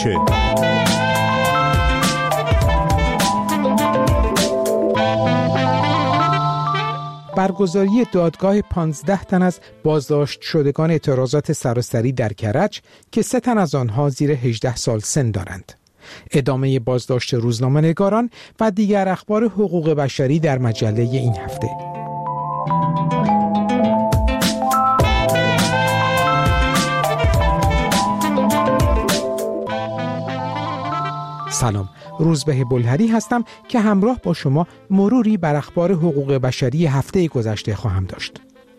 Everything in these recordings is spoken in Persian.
دریاچه. برگزاری دادگاه 15 تن از بازداشت شدگان اعتراضات سراسری در کرج که 3 تن از آنها زیر 18 سال سن دارند. ادامه بازداشت روزنامه‌نگاران و دیگر اخبار حقوق بشری در مجله این هفته. سلام، روزبه بلهری هستم که همراه با شما مروری بر اخبار حقوق بشری هفته گذشته خواهم داشت.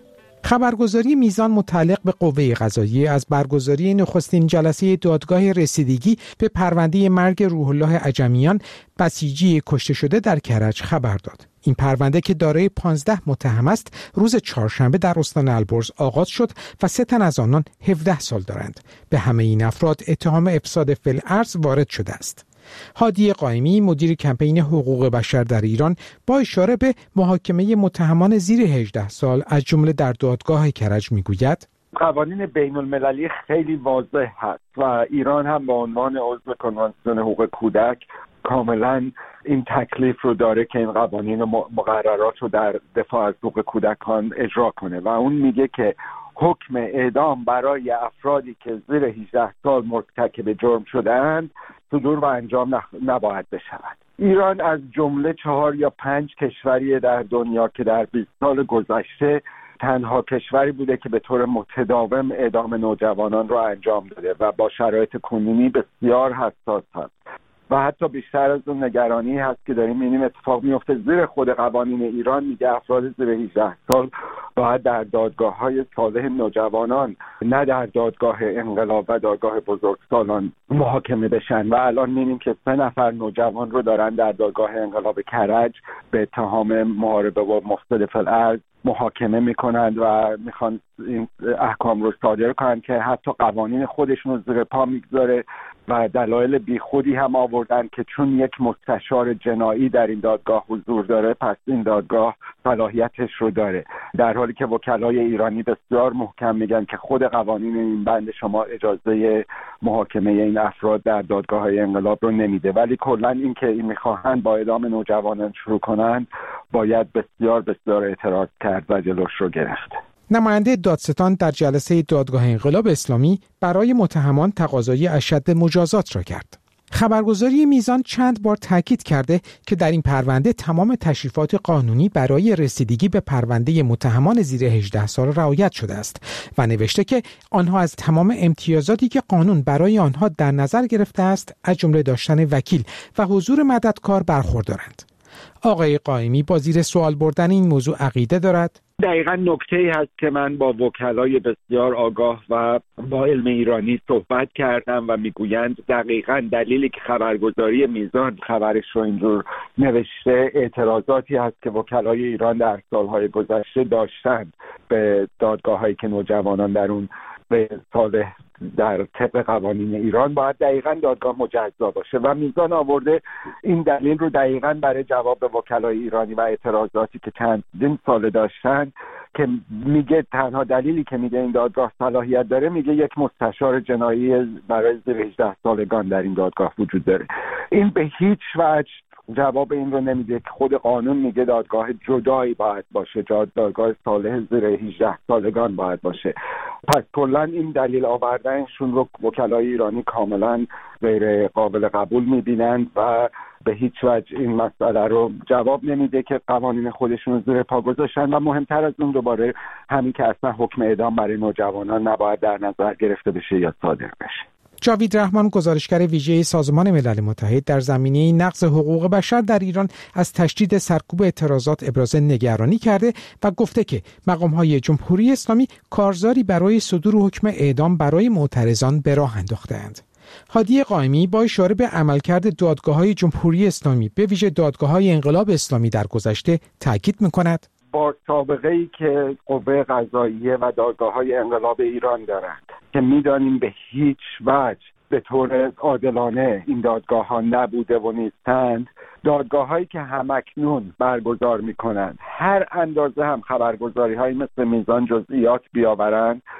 خبرگزاری میزان متعلق به قوه قضاییه از برگزاری نخستین جلسه دادگاه رسیدگی به پرونده مرگ روح الله عجمیان بسیجی کشته شده در کرج خبر داد. این پرونده که دارای 15 متهم است، روز چهارشنبه در استان البرز آغاز شد و 3 تن از آنان 17 سال دارند. به همه این افراد اتهام افساد فی‌الارض وارد شده است. هادی قائمی، مدیر کمپین حقوق بشر در ایران، با اشاره به محاکمه متهمان زیر 18 سال از جمله در دادگاه کرج میگوید: قوانین بین المللی خیلی واضح هست و ایران هم به عنوان عضو کنوانسیون حقوق کودک کاملا این تکلیف رو داره که این قوانین و مقررات رو در دفاع از حقوق کودکان اجرا کنه و اون میگه که حکم اعدام برای افرادی که زیر 18 سال مرتکب جرم شده‌اند صدور و انجام نباید بشود. ایران از جمله 4 یا 5 کشوری در دنیا که در 20 سال گذشته تنها کشوری بوده که به طور متداوم اعدام نوجوانان را انجام داده و با شرایط کنونی بسیار حساس هست. و حتی بیشتر از اون نگرانی هست که داریم می‌بینیم اتفاق میفته زیر خود قوانین ایران میگه افراد زیر 18 سال باید در دادگاه‌های صالح نوجوانان، نه در دادگاه انقلاب و دادگاه بزرگسالان محاکمه بشن و الان می‌بینیم که 3 نفر نوجوان رو دارن در دادگاه انقلاب کرج به اتهام محاربه با مفسد فی‌الارض محاکمه میکنند و میخوان این احکام رو صادر کنند که حتی قوانین خودشون رو زیر پا میگذاره و دلایل بیخودی هم آوردن که چون یک مستشار جنایی در این دادگاه حضور داره پس این دادگاه صلاحیتش رو داره، در حالی که وکلای ایرانی بسیار محکم میگن که خود قوانین این بند شما اجازه محاکمه این افراد در دادگاه‌های انقلاب رو نمیده. ولی کلا این که این میخواهن با اعدام نوجوانان شروع کنن باید بسیار اعتراض کرد و جلوش رو گرفت. نماینده دادستان در جلسه دادگاه انقلاب اسلامی برای متهمان تقاضای اشد مجازات را کرد. خبرگزاری میزان چند بار تاکید کرده که در این پرونده تمام تشریفات قانونی برای رسیدگی به پرونده متهمان زیر 18 سال رعایت شده است و نوشته که آنها از تمام امتیازاتی که قانون برای آنها در نظر گرفته است از جمله داشتن وکیل و حضور مددکار برخوردارند. آقای قائمی با زیر سوال بردن این موضوع عقیده دارد؟ دقیقاً نکته‌ای هست که من با وکلای بسیار آگاه و با علم ایرانی صحبت کردم و میگویند دقیقاً دلیلی که خبرگزاری میزان خبرش رو اینجور نوشته اعتراضاتی هست که وکلای ایران در سالهای گذشته داشتند به دادگاه‌هایی که نوجوانان در اون به سال در طبق قوانین ایران باید دقیقاً دادگاه مجزا باشه و میزان آورده این دلیل رو دقیقاً برای جواب به وکلای ایرانی و اعتراضاتی که چندین سال داشتن که میگه تنها دلیلی که میگه این دادگاه صلاحیت داره میگه یک مستشار جنایی برای زیر 18 سالگان در این دادگاه وجود داره. این به هیچ وجه جواب این رو نمیده که خود قانون میگه دادگاه جدایی باید باشه، دادگاه صالح زیر 18 سالگان باید باشه. پس کلا این دلیل آوردنشون رو وکلای ایرانی کاملا غیر قابل قبول میبینند و به هیچ وجه این مسئله رو جواب نمیده که قوانین خودشون رو زیر پا گذاشتن و مهمتر از اون دوباره همین که اصلا حکم اعدام برای نوجوانان نباید در نظر گرفته بشه یا صادر بشه. جاوید رحمان، گزارشگر ویژه سازمان ملل متحد در زمینه نقض حقوق بشر در ایران، از تشدید سرکوب اعتراضات ابراز نگرانی کرده و گفته که مقام‌های جمهوری اسلامی کارزاری برای صدور حکم اعدام برای معترضان به راه انداخته‌اند. هادی قائمی با اشاره به عملکرد دادگاه‌های جمهوری اسلامی به ویژه دادگاه‌های انقلاب اسلامی در گذشته تاکید می‌کند با سابقه‌ای که قوه قضاییه و دادگاه‌های انقلاب ایران دارند که می‌دانیم به هیچ وجه به طور عادلانه این دادگاه‌ها نبوده و نیستند، دادگاه‌هایی که همکنون برگزار می‌کنند هر اندازه هم خبرگزاری‌هایی مثل میزان جزئیات بیاورند،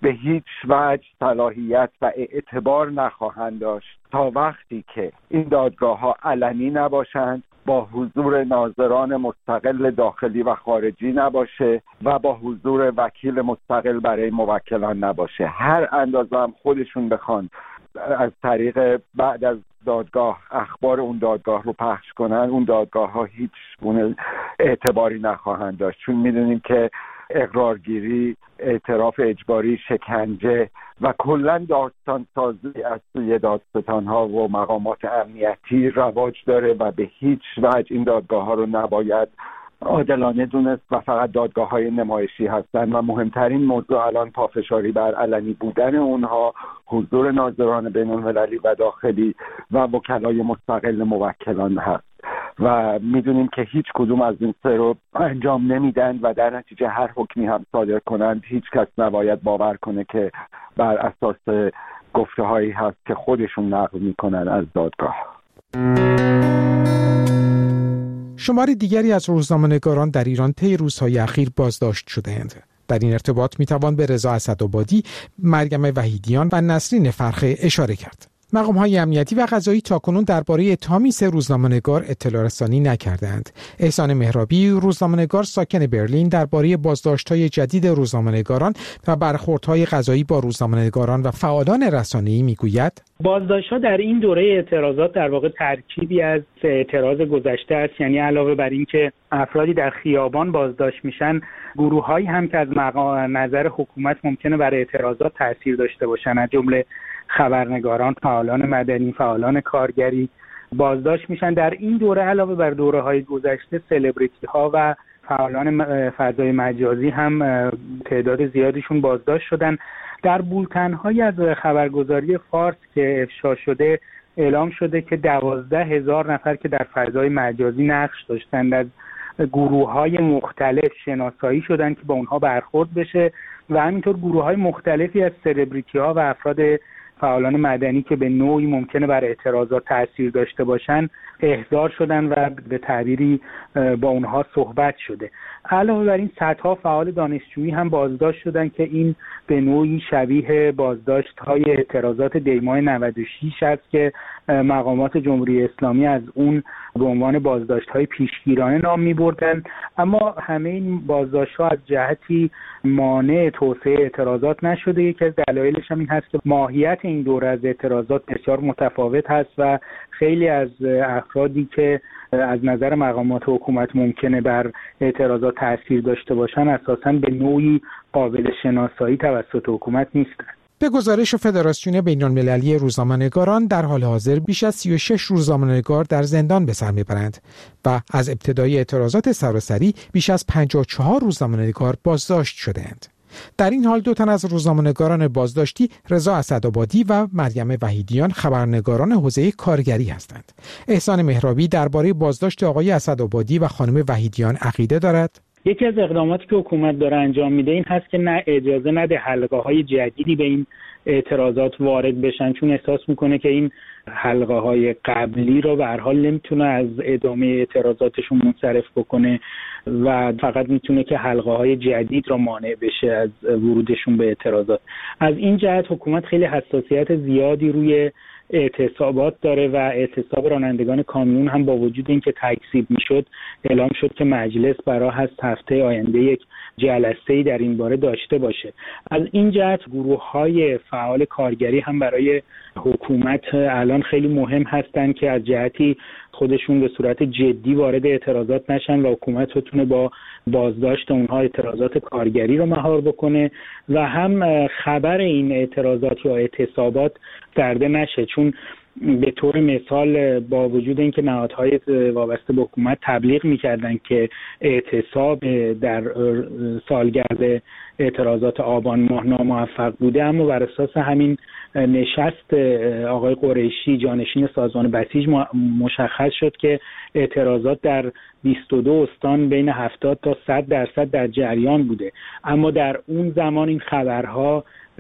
به هیچ وجه صلاحیت و اعتبار نخواهند داشت تا وقتی که این دادگاه‌ها علنی نباشند، با حضور ناظران مستقل داخلی و خارجی نباشه و با حضور وکیل مستقل برای موکلان نباشه. هر اندازه هم خودشون بخوان از طریق بعد از دادگاه اخبار اون دادگاه رو پخش کنن، اون دادگاه ها هیچ گونه اعتباری نخواهند داشت، چون میدونیم که اقرارگیری، اعتراف اجباری، شکنجه و کلا داستان سازی از سوی دادستان ها و مقامات امنیتی رواج داره و به هیچ وجه این دادگاه ها رو نباید عادلانه دونست و فقط دادگاه های نمایشی هستند و مهمترین موضوع الان پافشاری بر علنی بودن اونها، حضور ناظران بین‌المللی و داخلی و وکلای مستقل موکلان هست و میدونیم که هیچ کدوم از این سه رو انجام نمیدن و در نتیجه هر حکمی هم صادر کنند هیچ کس نباید باور کنه که بر اساس گفته هایی هست که خودشون نقل میکنن از دادگاه. شمار دیگری از روزنامه‌نگاران در ایران طی روزهای اخیر بازداشت شده‌اند. در این ارتباط میتوان به رضا اسدآبادی، مریم وحیدیان و نسرین فرخه اشاره کرد. مقام‌های امنیتی و قضایی تاکنون درباره اتهام 3 روزنامه‌نگار اطلاع رسانی نکردند. احسان مهرابی، روزنامه‌نگار ساکن برلین، درباره بازداشت‌های جدید روزنامه‌نگاران و برخوردهای قضایی با روزنامه‌نگاران و فعالان رسانه‌ای میگوید: بازداشت‌ها در این دوره اعتراضات در واقع ترکیبی از اعتراض گذشته است، یعنی علاوه بر این که افرادی در خیابان بازداشت میشن، گروه‌هایی هم که از نظر حکومت ممکنه بر اعتراضات تاثیر داشته باشند، از جمله خبرنگاران، فعالان مدنی، فعالان کارگری بازداشت میشن. در این دوره علاوه بر دوره‌های گذشته سلبریتی‌ها و فعالان فضای مجازی هم تعداد زیادیشون بازداشت شدن. در بولتن‌های از خبرگزاری فارس که افشا شده اعلام شده که 12,000 نفر که در فضای مجازی نقش داشتند از گروه‌های مختلف شناسایی شدن که با اونها برخورد بشه و همینطور گروه‌های مختلفی از سلبریتی‌ها و افراد فعالان مدنی که به نوعی ممکنه بر اعتراضات تاثیر داشته باشن احضار شدن و به تعبیری با اونها صحبت شده. علاوه بر این صدها فعال دانشجویی هم بازداشت شدن که این به نوعی شبیه بازداشت‌های اعتراضات دی‌ماه 96 است که مقامات جمهوری اسلامی از اون به عنوان بازداشت‌های پیشگیرانه نام می‌بردن. اما همه این بازداشت‌ها از جهتی مانع توسعه اعتراضات نشده. یکی از دلایلش هم این هست که ماهیت این دوره از اعتراضات بسیار متفاوت هست و خیلی از افرادی که از نظر مقامات حکومت ممکنه بر اعتراضات تاثیر داشته باشن اساساً به نوعی قابل شناسایی توسط حکومت نیستند. به گزارش فدراسیون بین‌المللی روزنامه‌نگاران در حال حاضر بیش از 36 روزنامه‌نگار در زندان به سر میبرند و از ابتدای اعتراضات سراسری بیش از 54 روزنامه‌نگار بازداشت شده‌اند. در این حال 2 تن از روزنامه‌نگاران بازداشتی، رضا اسدآبادی و مریم وحیدیان، خبرنگاران حوزه کارگری هستند. احسان مهرابی درباره بازداشت آقای اسدآبادی و خانم وحیدیان عقیده دارد. یکی از اقداماتی که حکومت داره انجام میده این هست که نه اجازه نده حلقه‌های جدیدی به این اعتراضات وارد بشن، چون احساس میکنه که این حلقه‌های قبلی رو به هر حال نمیتونه از ادامه اعتراضاتشون منصرف بکنه و فقط میتونه که حلقه‌های جدید رو مانع بشه از ورودشون به اعتراضات. از این جهت حکومت خیلی حساسیت زیادی روی اعتصابات داره و اعتصاب رانندگان کامیون هم با وجود اینکه تکذیب میشد اعلام شد که مجلس برای هست هفته آینده یک جلسه‌ای در این باره داشته باشه. از این جهت گروه‌های فعال کارگری هم برای حکومت الان خیلی مهم هستن که از جهتی خودشون به صورت جدی وارد اعتراضات نشن و حکومت بتونه با بازداشت اونها اعتراضات کارگری رو مهار بکنه و هم خبر این اعتراضات یا اعتصابات درده نشه، چون به طور مثال با وجود اینکه نهادهای وابسته به حکومت تبلیغ می‌کردن که اعتصاب در سالگرد اعتراضات آبان ماه ناموفق بوده، اما بر اساس همین نشست آقای قریشی جانشین سازمان بسیج مشخص شد که اعتراضات در 22 استان بین 70 تا 100% در جریان بوده. اما در اون زمان این خبرها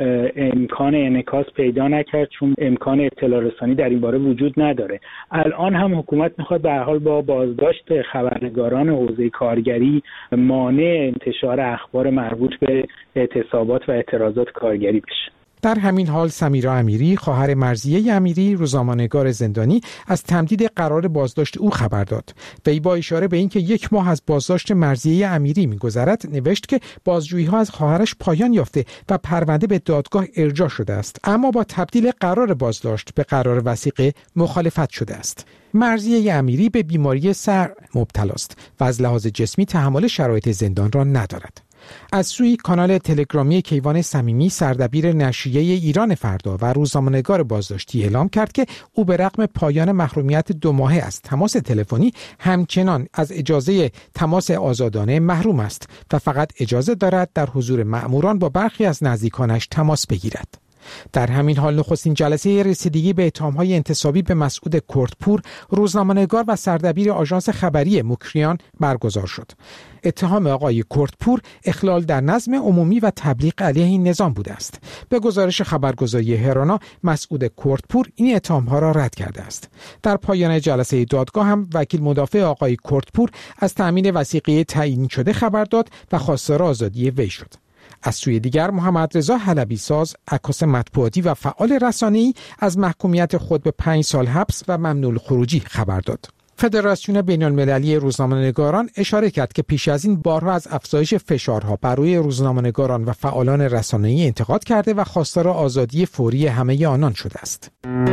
امکان انعکاس پیدا نکرد، چون امکان اطلاع رسانی در این باره وجود نداره. الان هم حکومت میخواد به هر حال با بازداشت خبرنگاران حوزه کارگری مانع انتشار اخبار مربوط به اعتصابات و اعتراضات کارگری بشه. در همین حال سمیرا امیری، خواهر مرضیه امیری، روزنامه‌نگار زندانی، از تمدید قرار بازداشت او خبر داد. وی با اشاره به اینکه 1 ماه از بازداشت مرضیه امیری می‌گذرد، نوشت که بازجویی‌ها از خواهرش پایان یافته و پرونده به دادگاه ارجاع شده است، اما با تبدیل قرار بازداشت به قرار وثیقه مخالفت شده است. مرضیه امیری به بیماری سر مبتلا است و از لحاظ جسمی تحمل شرایط زندان را ندارد. از سوی کانال تلگرامی کیوان صمیمی، سردبیر نشریه ایران فردا و روزنامه‌نگار بازداشتی، اعلام کرد که او به رغم پایان محرومیت 2 ماهه از تماس تلفنی همچنان از اجازه تماس آزادانه محروم است و فقط اجازه دارد در حضور مأموران با برخی از نزدیکانش تماس بگیرد. در همین حال نخستین جلسه رسیدگی به اتهام‌های انتسابی به مسعود کردپور، روزنامه‌نگار و سردبیر آژانس خبری مکریان برگزار شد. اتهام آقای کردپور اخلال در نظم عمومی و تبلیغ علیه این نظام بوده است. به گزارش خبرگزاری هرانا، مسعود کردپور این اتهام‌ها را رد کرده است. در پایان جلسه دادگاه هم وکیل مدافع آقای کردپور از تأمین وثیقه تعیین شده خبر داد و خواستار آزادی وی شد. از سوی دیگر محمد رضا حلبی ساز، عکاس مطبوعاتی و فعال رسانه‌ای، از محکومیت خود به 5 سال حبس و ممنوع الخروجی خبر داد. فدراسیون بین‌المللی روزنامه‌نگاران اشاره کرد که پیش از این بارها از افزایش فشارها بر روی روزنامه‌نگاران و فعالان رسانه‌ای انتقاد کرده و خواستار آزادی فوری همه آنان شده است.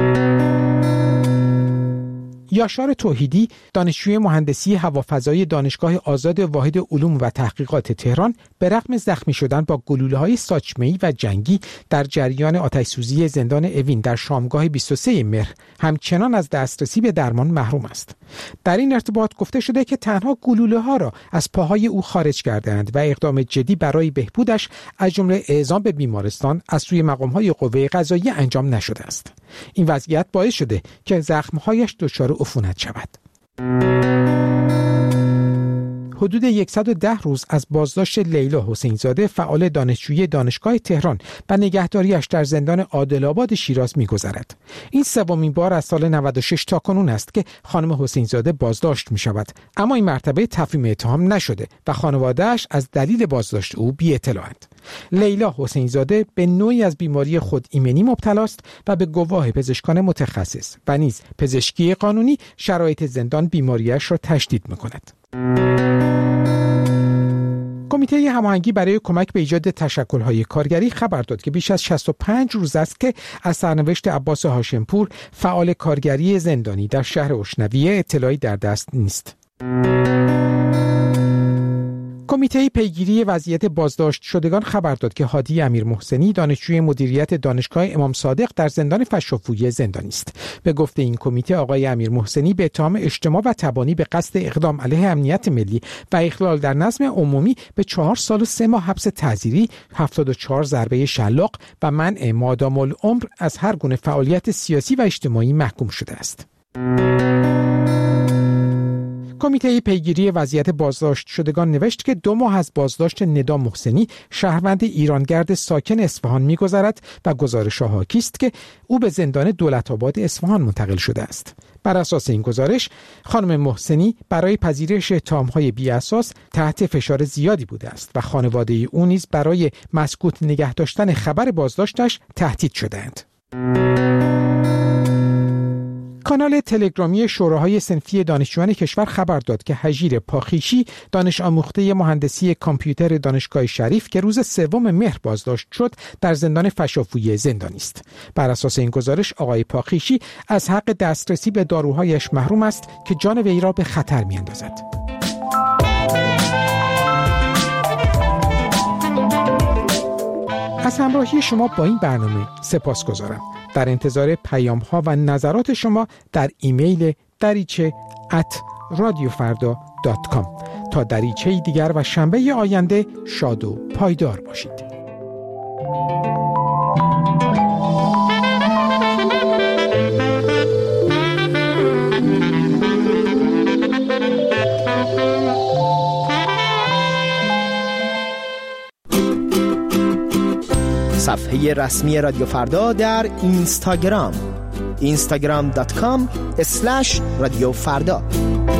یاشار توحیدی، دانشجوی مهندسی هوافضایی دانشگاه آزاد واحد علوم و تحقیقات تهران، به رغم زخمی شدن با گلوله‌های ساچمه‌ای و جنگی در جریان آتش‌سوزی زندان اوین در شامگاه 23 مهر، همچنان از دسترسی به درمان محروم است. در این ارتباط گفته شده که تنها گلوله‌ها را از پاهای او خارج کردند و اقدام جدی برای بهبودش از جمله اعزام به بیمارستان از سوی مقام‌های قوه قضاییه انجام نشده است. این وضعیت باعث شده که زخم‌هایش دچار عفونت شود. حدود 110 روز از بازداشت لیلا حسین زاده، فعال دانشجوی دانشگاه تهران، و نگهداریش در زندان عادل‌آباد شیراز می‌گذرد. این 3مین بار از سال 96 تا کنون است که خانم حسین زاده بازداشت می‌شود، اما این مرتبه تفهیم اتهام نشده و خانواده‌اش از دلیل بازداشت او بی‌اطلاع‌اند. لیلا حسین زاده به نوعی از بیماری خود ایمنی مبتلا است و به گواه پزشکان متخصص و نیز پزشکی قانونی شرایط زندان بیماریش را تشدید می‌کند. کمیته هماهنگی برای کمک به ایجاد تشکل‌های کارگری خبر داد که بیش از 65 روز است که از سرنوشت عباس هاشمپور، فعال کارگری زندانی در شهر اشنویه، اطلاعی در دست نیست. کمیته پیگیری وضعیت بازداشت شدگان خبر داد که هادی امیرمحسنی، دانشجوی مدیریت دانشگاه امام صادق، در زندان فشافویه زندانی است. به گفته این کمیته، آقای امیرمحسنی به اتهام اجتماع و تبانی به قصد اقدام علیه امنیت ملی و اخلال در نظم عمومی به 4 سال و 3 ماه حبس تعزیری، 74 ضربه شلاق و منع مادام العمر از هر گونه فعالیت سیاسی و اجتماعی محکوم شده است. کمیته پیگیری وضعیت بازداشت شدگان نوشت که 2 ماه از بازداشت ندا محسنی، شهروند ایرانگرد ساکن اصفهان می‌گذرد و گزارش‌ها حاکی است که او به زندان دولت‌آباد اصفهان منتقل شده است. بر اساس این گزارش، خانم محسنی برای پذیرش اتهام‌های بی‌اساس تحت فشار زیادی بوده است و خانواده او نیز برای مسکوت نگه داشتن خبر بازداشتش تهدید شده‌اند. کانال تلگرامی شوراهای صنفی دانشجویان کشور خبر داد که هژیر پاخیشی، دانش آموخته مهندسی کامپیوتر دانشگاه شریف که روز 3 مهر بازداشت شد، در زندان فشافویه زندانی است. بر اساس این گزارش، آقای پاخیشی از حق دسترسی به داروهایش محروم است که جان وی را به خطر می‌اندازد. از همراهی شما با این برنامه سپاسگزارم. در انتظار پیام‌ها و نظرات شما در ایمیل dariche@radiofarda.com. تا دریچه دیگر و شنبه آینده شاد و پایدار باشید. صفحه رسمی رادیو فردا در اینستاگرام instagram.com/رادیو فردا.